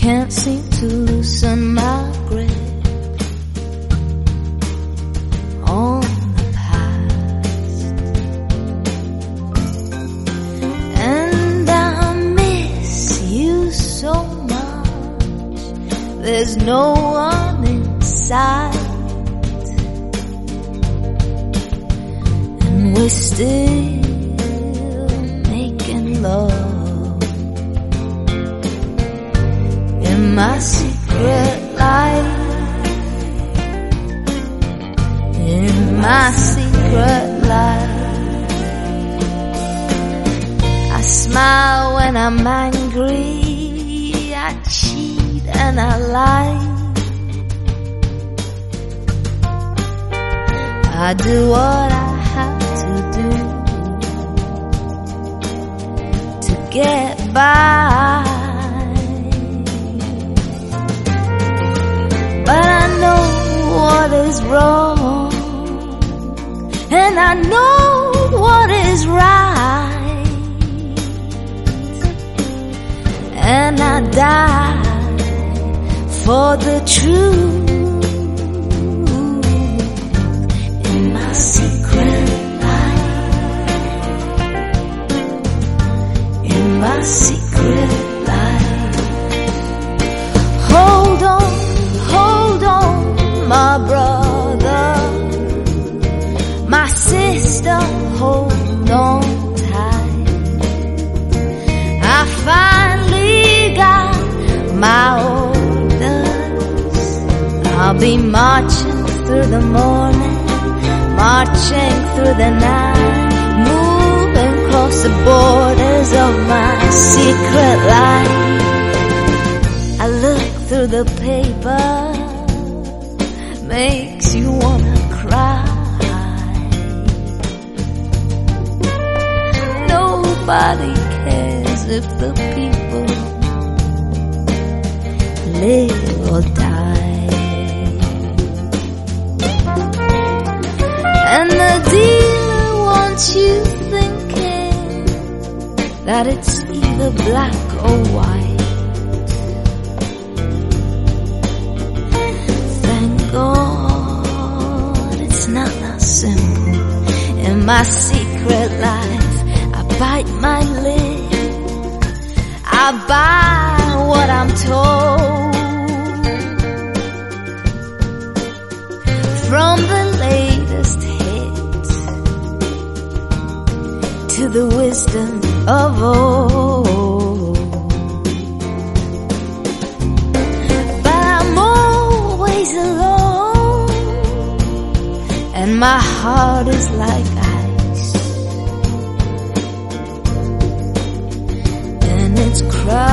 can't seem to loosen my grip on the past, and I miss you so much. There's no one inside, and we're still making love in my secret life, in my secret life. I smile when I'm angry, I cheat and I lie, I do what I have to do to get by. But I know what is wrong, and I know what is right, and I die for the truth in my secret life, in my secret life. Hold on, my brother, my sister, hold on tight. I finally got my orders. I'll be marching through the morning, marching through the night, moving across the borders of my secret life. I look through the paper, makes you wanna cry. Nobody cares if the people live or die, and the dealer wants you thinking that it's either black or white. God, it's not that simple. In my secret life, I bite my lip, I buy what I'm told, from the latest hit to the wisdom of old. But I'm always alone, and my heart is like ice, and it's crowded